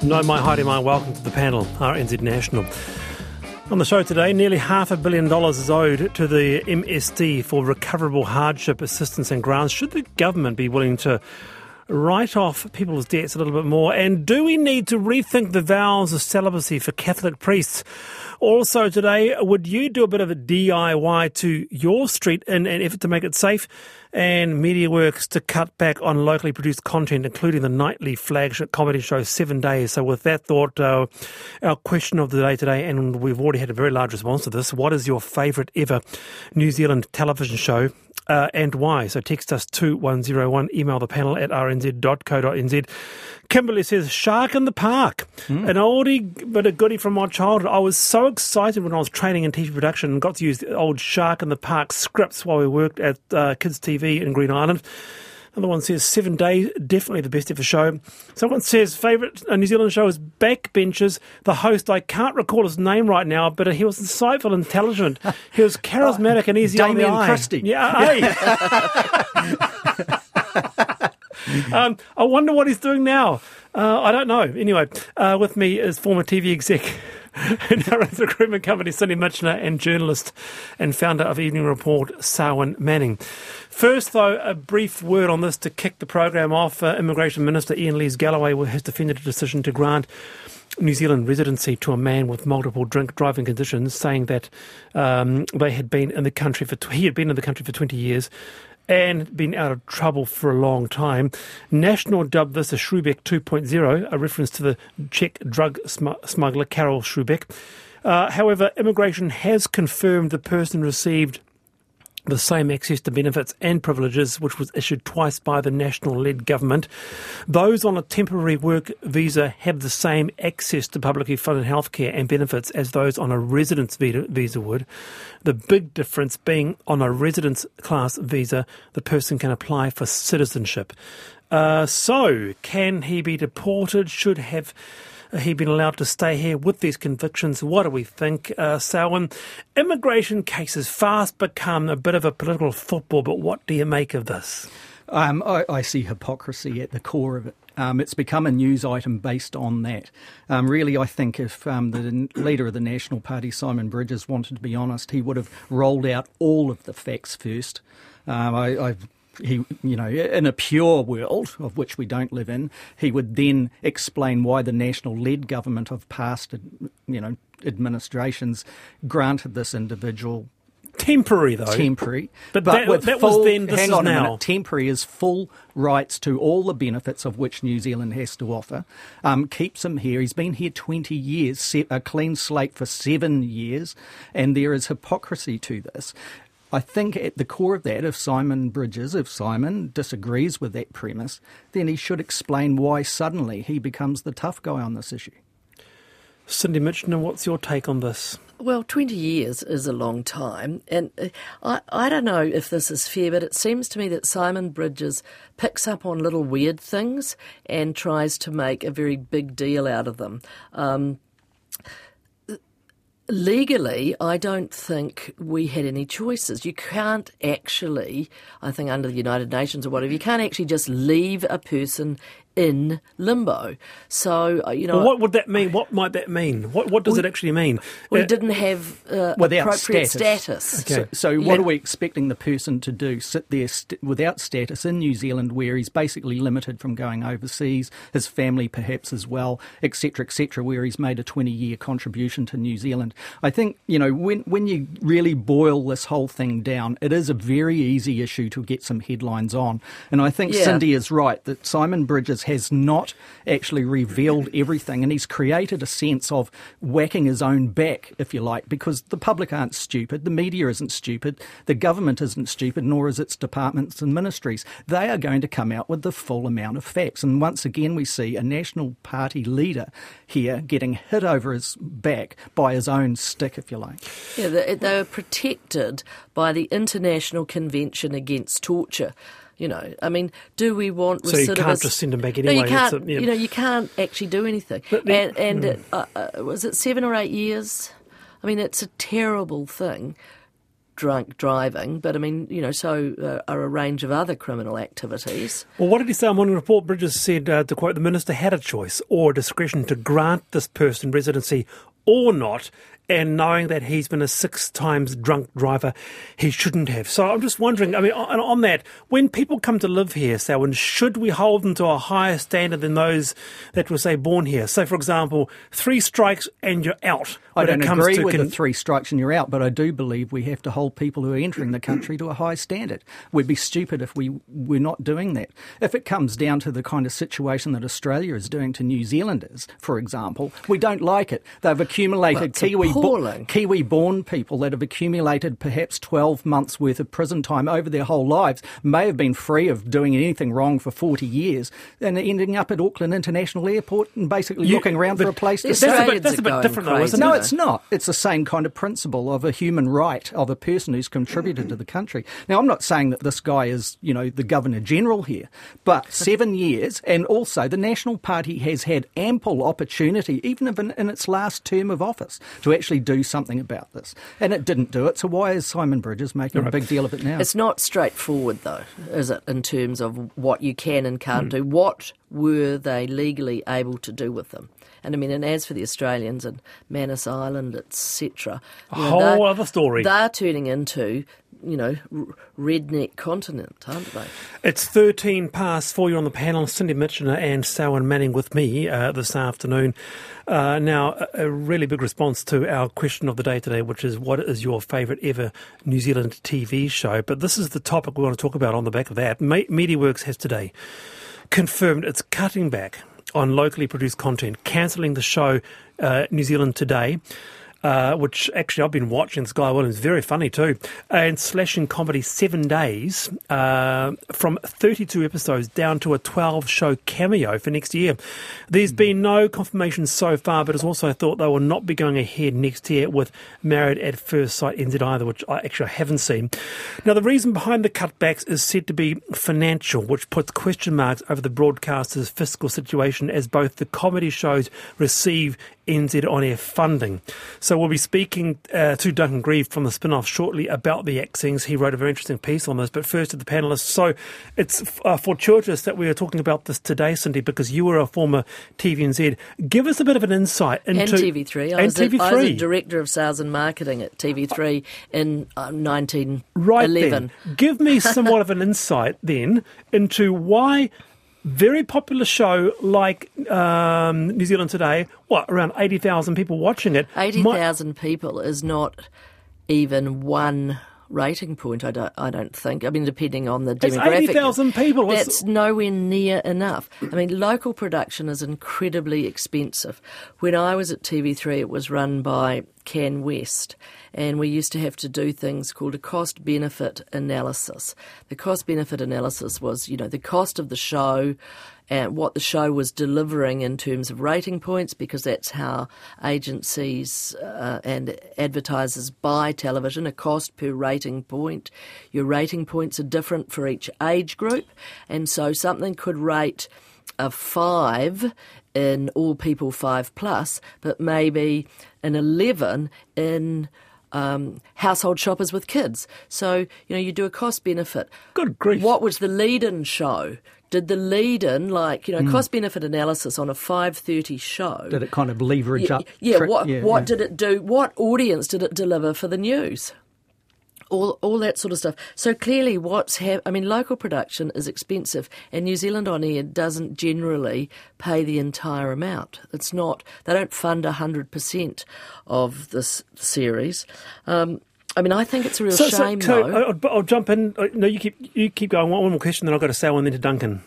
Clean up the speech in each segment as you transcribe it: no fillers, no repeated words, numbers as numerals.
No Mai Haere Mai, welcome to the panel, RNZ National. On the show today, nearly $500 million is owed to the MSD for recoverable hardship assistance and grants. Should the government be willing to write off people's debts a little bit more? And do we need to rethink the vows of celibacy for Catholic priests? Also today, would you do a bit of a DIY to your street in an effort to make it safe? And MediaWorks to cut back on locally produced content, including the nightly flagship comedy show 7 Days. So with that thought, our question of the day today, and we've already had a very large response to this, what is your favourite ever New Zealand television show? And why? So text us 2101, email the panel at rnz.co.nz. Kimberly says, Shark in the Park. An oldie but a goodie from my childhood. I was so excited when I was training in TV production and got to use the old Shark in the Park scripts while we worked at Kids TV in Green Island. Another one says 7 Days, definitely the best ever show. Someone says favourite New Zealand show is Backbenchers. The host, I can't recall his name right now, but he was insightful, intelligent. He was charismatic and easy on the eye. Christie. Yeah, I wonder what he's doing now. I don't know. Anyway, with me is former TV exec in our recruitment company, Cindy Mitchener, and journalist and founder of Evening Report, Sarwin Manning. First, though, a brief word on this to kick the program off. Immigration Minister Ian Lees-Galloway has defended a decision to grant New Zealand residency to a man with multiple drink driving conditions, saying that he had been in the country for 20 years and been out of trouble for a long time. National dubbed this a Schubeck 2.0, a reference to the Czech drug smuggler Karel Schubeck. However, immigration has confirmed the person received the same access to benefits and privileges which was issued twice by the national-led government. Those on a temporary work visa have the same access to publicly funded healthcare and benefits as those on a residence visa would. The big difference being on a residence class visa, the person can apply for citizenship. So, can he be deported? Should have he been allowed to stay here with these convictions? What do we think? Sarwin, immigration cases fast become a bit of a political football, but what do you make of this? I see hypocrisy at the core of it. It's become a news item based on that. Really, I think if the leader of the National Party, Simon Bridges, wanted to be honest, he would have rolled out all of the facts first. He, in a pure world, of which we don't live in, he would then explain why the national-led government of past, administrations granted this individual temporary, though. Temporary. But with that full, was then, this hang is on a now. minute, temporary is full rights to all the benefits of which New Zealand has to offer. Keeps him here. He's been here 20 years, a clean slate for 7 years, and there is hypocrisy to this. I think at the core of that, if Simon disagrees with that premise, then he should explain why suddenly he becomes the tough guy on this issue. Cindy Mitchener, what's your take on this? Well, 20 years is a long time, and I don't know if this is fair, but it seems to me that Simon Bridges picks up on little weird things and tries to make a very big deal out of them. Legally, I don't think we had any choices. You can't actually, I think under the United Nations or whatever, you can't actually just leave a person in limbo. So, Well, what would that mean? What might that mean? What does it actually mean? We didn't have appropriate status. Okay. So what are we expecting the person to do? Sit there without status in New Zealand, where he's basically limited from going overseas, his family perhaps as well, etc., where he's made a 20-year contribution to New Zealand. I think, when you really boil this whole thing down, it is a very easy issue to get some headlines on. And I think Cindy is right that Simon Bridges has not actually revealed everything, and he's created a sense of whacking his own back, if you like, because the public aren't stupid, the media isn't stupid, the government isn't stupid, nor is its departments and ministries. They are going to come out with the full amount of facts. And once again, we see a National Party leader here getting hit over his back by his own stick, if you like. Yeah, they are protected by the International Convention Against Torture. Do we want recidivists? So you can't just send them back anyway. No, you can't. You can't actually do anything. Was it 7 or 8 years? I mean, it's a terrible thing. drunk driving, but I mean, so are a range of other criminal activities. Well, what did he say on Morning Report? Bridges said, to quote, the Minister had a choice or discretion to grant this person residency or not, and knowing that he's been a 6 times drunk driver, he shouldn't have. So I'm just wondering, I mean, on that, when people come to live here, Selwyn, should we hold them to a higher standard than those that were, say, born here? So, for example, 3 strikes and you're out. I don't agree with the 3 strikes and you're out, but I do believe we have to hold people who are entering the country to a high standard. We'd be stupid if we're not doing that. If it comes down to the kind of situation that Australia is doing to New Zealanders, for example, we don't like it. They've accumulated Kiwi-born people that have accumulated perhaps 12 months' worth of prison time over their whole lives, may have been free of doing anything wrong for 40 years, and ending up at Auckland International Airport and basically looking around for a place to stay. That's a bit different, though, isn't it? No, it's not. It's the same kind of principle of a human right of a person who's contributed to the country. Now, I'm not saying that this guy is, the Governor-General here, but 7 years, and also the National Party has had ample opportunity, even in its last term of office, to actually do something about this. And it didn't do it, so why is Simon Bridges making a big deal of it now? It's not straightforward, though, is it, in terms of what you can and can't do? What were they legally able to do with them? And I mean, and as for the Australians and Manus Island, etc., a whole other story. They're turning into, redneck continent, aren't they? It's 13 past 4. You're on the panel, Cindy Mitchener and Selwyn Manning with me this afternoon. Now, a really big response to our question of the day today, which is, what is your favourite ever New Zealand TV show? But this is the topic we want to talk about on the back of that. MediaWorks has today confirmed it's cutting back on locally produced content, cancelling the show New Zealand Today, which actually I've been watching. This Guy Williams, very funny too, and slashing comedy 7 days from 32 episodes down to a 12-show cameo for next year. There's been no confirmation so far, but it's also thought they will not be going ahead next year with Married at First Sight NZ either, which I actually haven't seen. Now, the reason behind the cutbacks is said to be financial, which puts question marks over the broadcaster's fiscal situation as both the comedy shows receive NZ On Air funding. So we'll be speaking to Duncan Grieve from the spin-off shortly about the axings. He wrote a very interesting piece on this, but first to the panellists. So it's fortuitous that we are talking about this today, Cindy, because you were a former TVNZ. Give us a bit of an insight into... And TV3. I was a director of sales and marketing at TV3 in 1911. Right then. Give me somewhat of an insight then into why... very popular show like New Zealand Today, around 80,000 people watching it. 80,000 people is not even one rating point, I don't think. I mean, depending on the demographic. It's 80,000 people. That's nowhere near enough. I mean, local production is incredibly expensive. When I was at TV3, it was run by Can West, and we used to have to do things called a cost-benefit analysis. The cost-benefit analysis was, the cost of the show and what the show was delivering in terms of rating points, because that's how agencies and advertisers buy television, a cost per rating point. Your rating points are different for each age group, and so something could rate a 5 in All People 5+, but maybe an 11 in household shoppers with kids. So, you do a cost-benefit. Good grief. What was the lead-in show? Did the lead-in, cost-benefit analysis on a 5:30 show... Did it kind of leverage up? What did it do? What audience did it deliver for the news? All that sort of stuff. So clearly local production is expensive, and New Zealand On Air doesn't generally pay the entire amount. It's not, they don't fund 100% of this series. I think it's a real shame, though. I'll jump in. No, you keep going. One more question, then I've got to say one then to Duncan.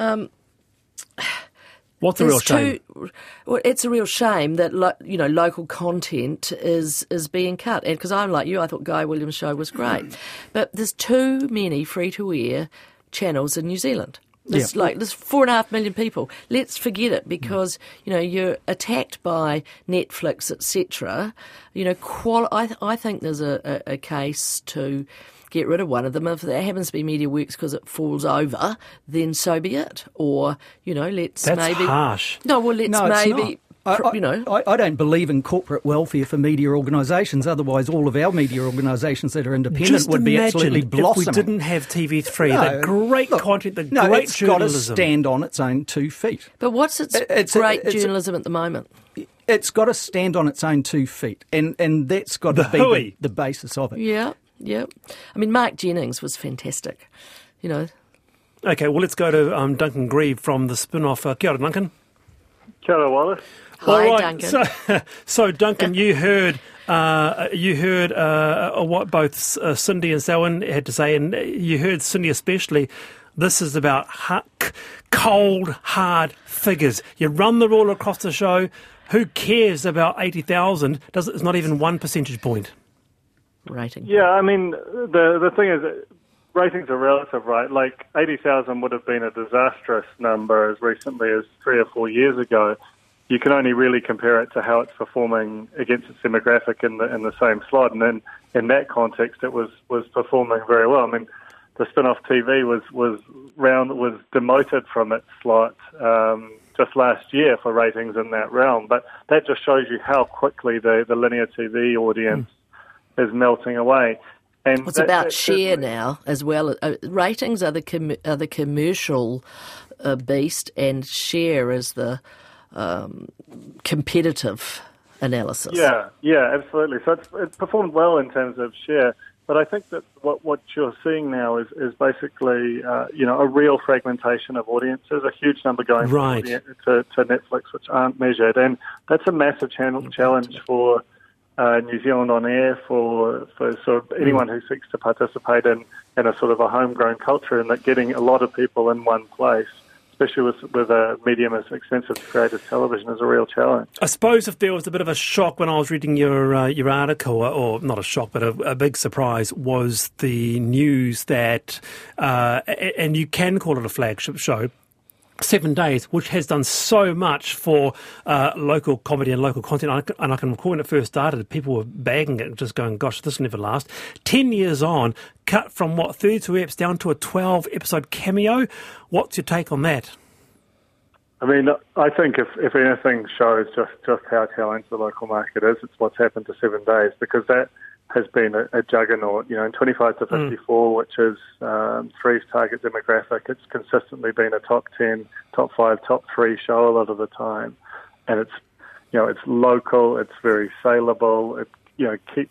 What's a real shame? It's a real shame that local content is being cut. And because I'm like you, I thought Guy Williams' show was great, but there's too many free-to-air channels in New Zealand. There's 4.5 million people. Let's forget it, because you're attacked by Netflix, etc. I think there's a case to get rid of one of them. If that happens to be MediaWorks because it falls over, then so be it. Or let's That's maybe harsh. No, well, let's maybe. I don't believe in corporate welfare for media organisations. Otherwise, all of our media organisations that are independent Just would be absolutely blossoming. If we didn't have TV3, the great content, the great it's journalism. It's got to stand on its own 2 feet. But what's its great journalism at the moment? It's got to stand on its own 2 feet, and that's got to be the basis of it. Yeah. I mean, Mark Jennings was fantastic, Okay, well, let's go to Duncan Grieve from the spin-off. Kia ora, Duncan. Kia ora, Wallace. Hi, Duncan. So Duncan, you heard what both Cindy and Selwyn had to say, and you heard Cindy especially. This is about cold, hard figures. You run the rule across the show. Who cares about 80,000? It's not even 1 percentage point. Rating. Yeah, I mean, the thing is, ratings are relative, right? Like 80,000 would have been a disastrous number as recently as 3 or 4 years ago. You can only really compare it to how it's performing against its demographic in the same slot, and then in that context, it was performing very well. I mean, the spin-off TV was demoted from its slot just last year for ratings in that realm, but that just shows you how quickly the linear TV audience is melting away. And it's about share now as well. Ratings are the commercial beast, and share is the competitive analysis. Yeah, absolutely. So it's performed well in terms of share, but I think that what you're seeing now is basically a real fragmentation of audiences, a huge number going right to Netflix which aren't measured, and that's a massive challenge for New Zealand On Air, for sort of anyone who seeks to participate in a sort of a homegrown culture, and that getting a lot of people in one place, especially with a medium as extensive as creative television, is a real challenge. I suppose if there was a bit of a shock when I was reading your article, or not a shock, but a big surprise, was the news that, and you can call it a flagship show, 7 Days, which has done so much for local comedy and local content. And I can recall when it first started, people were bagging it, just going, gosh, this will never last. 10 years on, cut from, 32 eps down to a 12-episode cameo. What's your take on that? I mean, I think if anything shows just how talented the local market is, it's what's happened to 7 Days, because that has been a juggernaut. In 25 to 54, which is Three's target demographic, it's consistently been a top 10, top 5, top 3 show a lot of the time. And it's local, it's very saleable, it keeps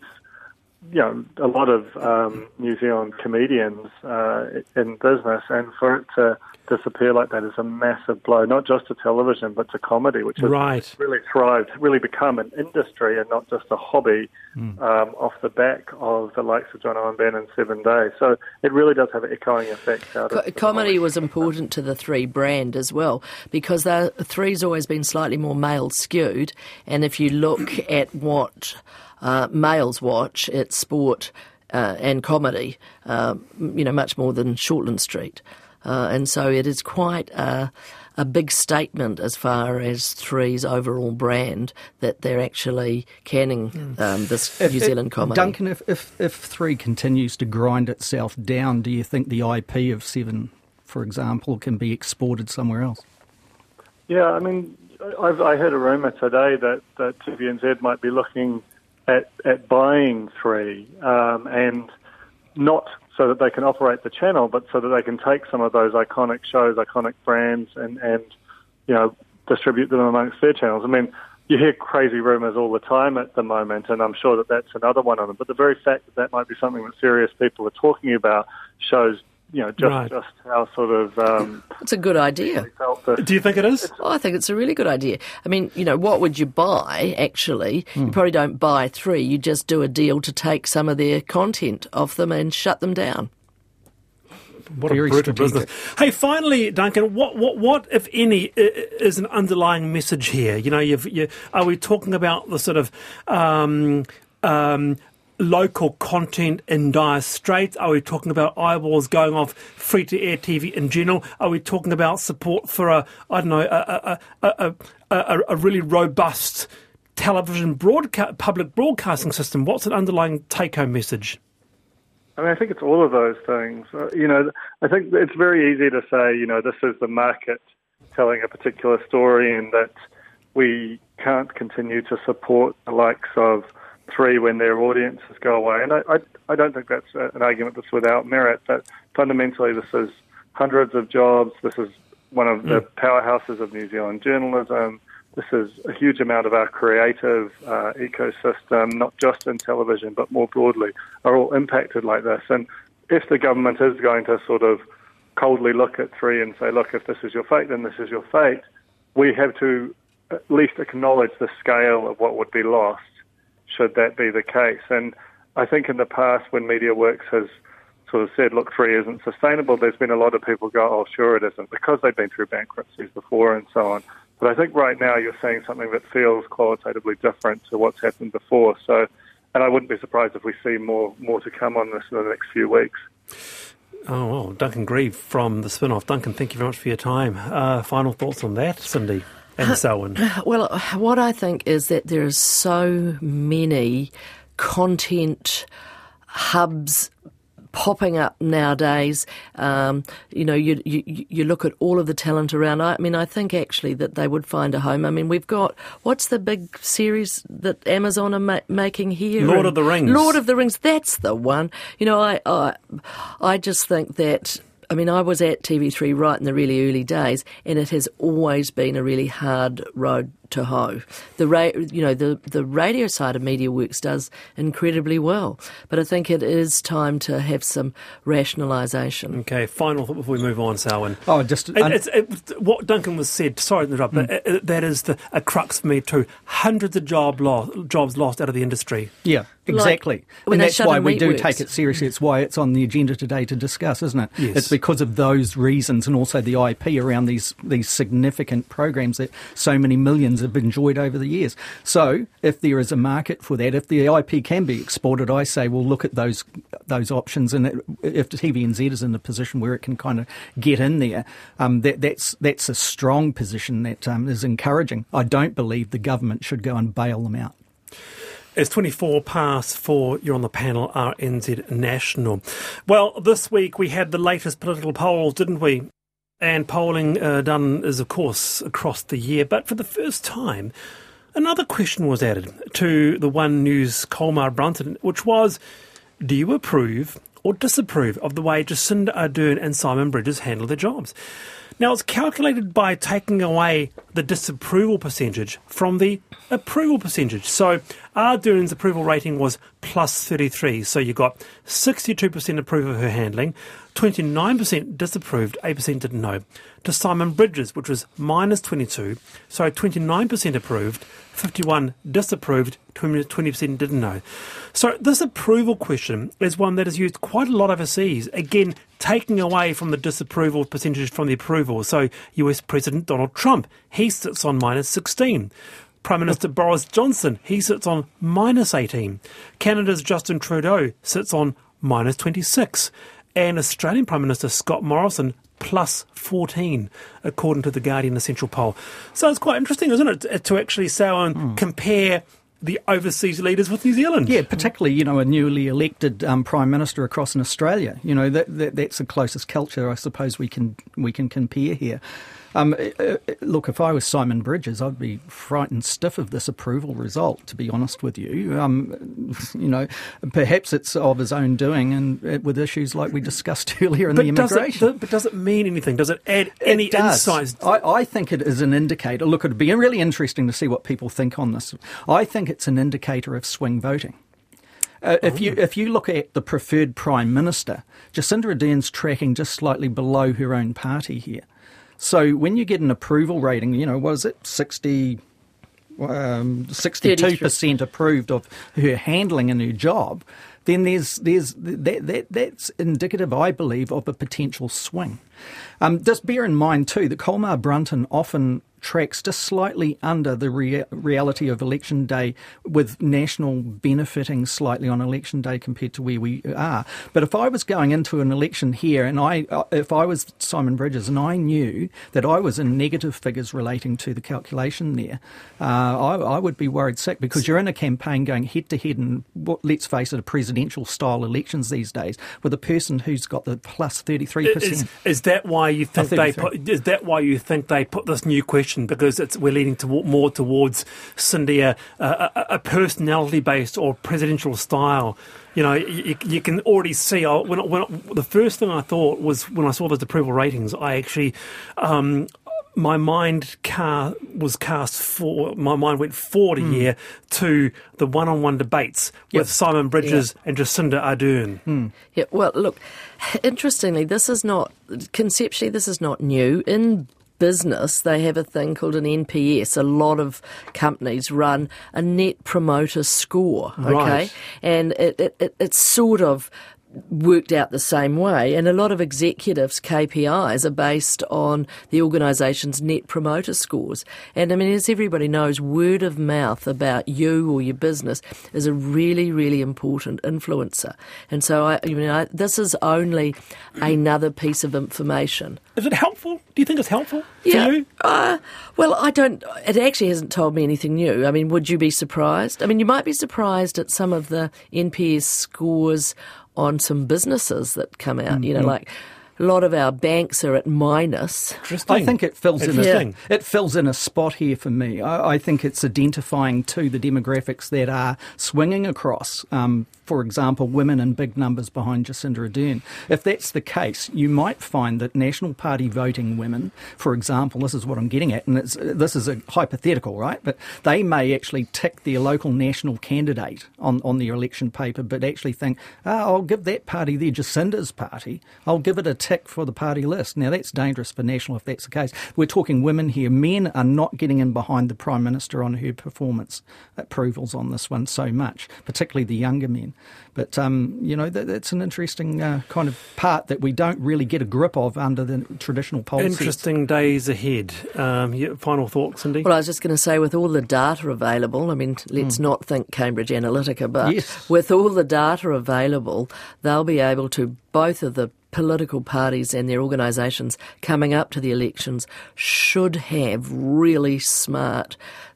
a lot of New Zealand comedians in business, and for it to disappear like that is a massive blow, not just to television, but to comedy, which has really thrived, really become an industry and not just a hobby off the back of the likes of John Owen Ben and 7 Days. So it really does have echoing effects out of comedy was important to the Three brand as well, because Three's always been slightly more male skewed, and if you look at what males watch, it's sport and comedy, much more than Shortland Street. And so it is quite a big statement as far as Three's overall brand that they're actually canning this New Zealand comedy. Duncan, if Three continues to grind itself down, do you think the IP of Seven, for example, can be exported somewhere else? Yeah, I mean, I heard a rumour today that TVNZ might be looking at buying Three, and not so that they can operate the channel, but so that they can take some of those iconic shows, iconic brands, and distribute them amongst their channels. I mean, you hear crazy rumours all the time at the moment, and I'm sure that that's another one of them. But the very fact that might be something that serious people are talking about shows just how sort of... it's a good idea. Do you think it is? I think it's a really good idea. I mean, what would you buy, actually? You probably don't buy Three. You just do a deal to take some of their content off them and shut them down. What a brutal business. Hey, finally, Duncan, what if any, is an underlying message here? Are we talking about the sort of... local content in dire straits? Are we talking about eyeballs going off free-to-air TV in general? Are we talking about support for a really robust television public broadcasting system? What's an underlying take-home message? I mean, I think it's all of those things. I think it's very easy to say, this is the market telling a particular story, and that we can't continue to support the likes of 3 when their audiences go away. And I don't think that's an argument that's without merit, but fundamentally this is hundreds of jobs. This is one of the powerhouses of New Zealand journalism. This is a huge amount of our creative ecosystem, not just in television, but more broadly, are all impacted like this. And if the government is going to sort of coldly look at 3 and say, look, if this is your fate, then this is your fate, we have to at least acknowledge the scale of what would be lost should that be the case. And I think in the past when MediaWorks has sort of said, look, 3 isn't sustainable, there's been a lot of people go, oh, sure it isn't, because they've been through bankruptcies before and so on. But I think right now you're seeing something that feels qualitatively different to what's happened before. So, and I wouldn't be surprised if we see more to come on this in the next few weeks. Oh, well, Duncan Grieve from The Spin-Off. Duncan, thank you very much for your time. Final thoughts on that, Cindy and Selwyn? Well, what I think is that there are so many content hubs popping up nowadays. You look at all of the talent around. I mean, I think actually that they would find a home. I mean, we've got, what's the big series that Amazon are making here? Lord of the Rings. Lord of the Rings, that's the one. You know, I just think that, I mean, I was at TV3 right in the really early days, and it has always been a really hard road to hoe. The radio side of MediaWorks does incredibly well, but I think it is time to have some rationalisation. Okay, final thought before we move on, Selwyn. Oh, just what Duncan was said. Sorry to interrupt, but that is a crux for me too. Hundreds of jobs lost out of the industry. Yeah, exactly. And that's why we do Meatworks. take it seriously. It's why it's on the agenda today to discuss, isn't it? Yes. It's because of those reasons, and also the IP around these significant programs that so many millions have enjoyed over the years. So if there is a market for that, if the IP can be exported, I say we'll look at those options, and if TVNZ is in a position where it can kind of get in there, that's a strong position that is encouraging. I don't believe the government should go and bail them out. It's 4:24. You're on the panel, RNZ National. Well, this week we had the latest political polls, didn't we? And polling done is, of course, across the year. But for the first time, another question was added to the One News Colmar Brunton, which was, do you approve or disapprove of the way Jacinda Ardern and Simon Bridges handle their jobs? Now, it's calculated by taking away the disapproval percentage from the approval percentage. So Ardern's approval rating was plus 33. So you got 62% approve of her handling, 29% disapproved, 8% didn't know. To Simon Bridges, which was minus 22, so 29% approved, 51 disapproved, 20% didn't know. So this approval question is one that is used quite a lot overseas, again, taking away from the disapproval percentage from the approval. So US President Donald Trump, he sits on minus 16. Prime Minister Boris Johnson, he sits on minus 18. Canada's Justin Trudeau sits on minus 26. And Australian Prime Minister Scott Morrison, plus 14, according to the Guardian Essential Poll. So it's quite interesting, isn't it, to actually compare the overseas leaders with New Zealand. Yeah, particularly, a newly elected Prime Minister across in Australia. That's the closest culture I suppose we can compare here. Look, if I was Simon Bridges, I'd be frightened stiff of this approval result, to be honest with you. Perhaps it's of his own doing, and with issues like we discussed earlier in the immigration. But does it mean anything? Does it add any insights? I think it is an indicator. Look, it'd be really interesting to see what people think on this. I think it's an indicator of swing voting. If you look at the preferred Prime Minister, Jacinda Ardern's tracking just slightly below her own party here. So when you get an approval rating, what is it, 62% approved of her handling in her job, then that's indicative, I believe, of a potential swing. Just bear in mind too that Colmar Brunton often tracks just slightly under the reality of election day, with national benefiting slightly on election day compared to where we are. But if I was going into an election here, and if I was Simon Bridges and I knew that I was in negative figures relating to the calculation there, I would be worried sick, because you're in a campaign going head to head in, let's face it, a presidential style elections these days, with a person who's got the plus 33%. Is that why you think they put this new question question because we're leading more towards, Cindy, a personality-based or presidential style. You know, you can already see. The first thing I thought was when I saw those approval ratings, I actually. My mind went forward a year to the one-on-one debates with Simon Bridges and Jacinda Ardern. Yeah, well, look, interestingly, conceptually, this is not new. In business, they have a thing called an NPS. A lot of companies run a Net Promoter Score, okay? Right. And it's sort of worked out the same way, and a lot of executives' KPIs are based on the organisation's Net Promoter Scores. And I mean, as everybody knows, word of mouth about you or your business is a really, really important influencer. And so, this is only another piece of information. Is it helpful? Do you think it's helpful for you? Well, I don't. It actually hasn't told me anything new. I mean, would you be surprised? I mean, you might be surprised at some of the NPS scores on some businesses that come out, like a lot of our banks are at minus. I think it fills in a spot here for me. I think it's identifying to the demographics that are swinging across. For example, women in big numbers behind Jacinda Ardern. If that's the case, you might find that National Party voting women, for example, this is what I'm getting at, and this is a hypothetical, right? But they may actually tick their local national candidate on their election paper, but actually think, I'll give that party their Jacinda's party. I'll give it a tick for the party list. Now, that's dangerous for National if that's the case. We're talking women here. Men are not getting in behind the Prime Minister on her performance approvals on this one so much, particularly the younger men. But, that's an interesting kind of part that we don't really get a grip of under the traditional policies. Interesting days ahead. Final thoughts, Cindy? Well, I was just going to say, with all the data available, I mean, let's not think Cambridge Analytica, but with all the data available, they'll be able to, both of the political parties and their organisations coming up to the elections should have really smart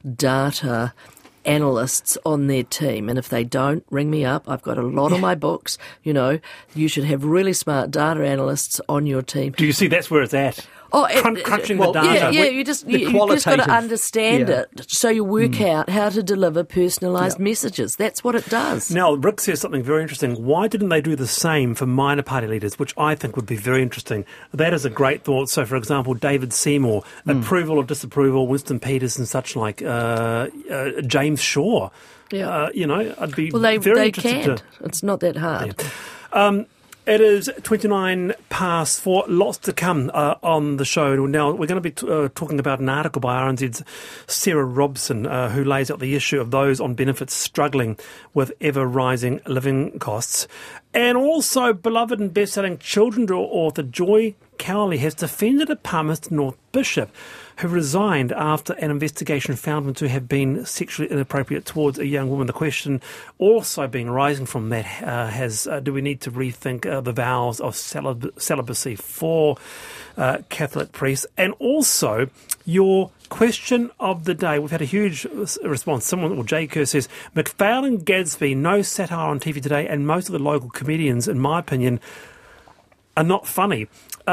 data analysts on their team. And if they don't, ring me up. I've got a lot on my books. You should have really smart data analysts on your team. Do you see that's where it's at? Crunching the data. Yeah, you just got to understand it so you work out how to deliver personalised messages. That's what it does. Now, Rick says something very interesting. Why didn't they do the same for minor party leaders, which I think would be very interesting? That is a great thought. So, for example, David Seymour, approval or disapproval, Winston Peters and such like, James Shaw. Yeah. I'd be very interested. It's not that hard. Yeah. It is 4:29. Lots to come on the show. Now, we're going to be talking about an article by RNZ's Sarah Robson, who lays out the issue of those on benefits struggling with ever-rising living costs. And also, beloved and best-selling children's author Joy Cowley has defended a Palmerston North bishop who resigned after an investigation found him to have been sexually inappropriate towards a young woman. The question also being arising from that do we need to rethink the vows of celibacy for Catholic priests? And also, your question of the day. We've had a huge response. Jay Kerr says, McPhail and Gadsby, no satire on TV today, and most of the local comedians, in my opinion, are not funny.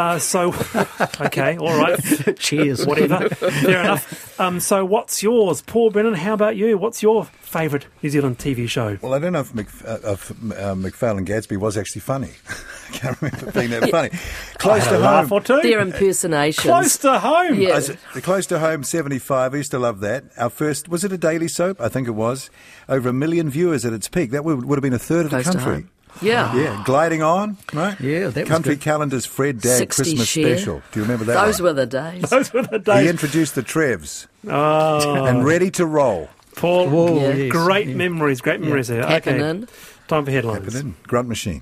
Okay, all right. Cheers. Whatever. Fair enough. So what's yours? Paul Brennan, how about you? What's your favourite New Zealand TV show? Well, I don't know if McPhail and Gadsby was actually funny. I can't remember it being that funny. Close to home. Laugh or two. Their impersonations. Close to home. Yeah. Close to home, 75. I used to love that. Our first, was it a daily soap? I think it was. Over 1 million viewers at its peak. That would have been a third of the country. Yeah. Gliding on, right? Yeah, that was Country good. Calendar's Fred Dagg Christmas share. special. Do you remember that? Those were the days. He introduced the Trevs. Oh. And Ready to Roll. Paul, Whoa, yes. great memories there. Happening. Okay, time for headlines. Happening. Grunt Machine.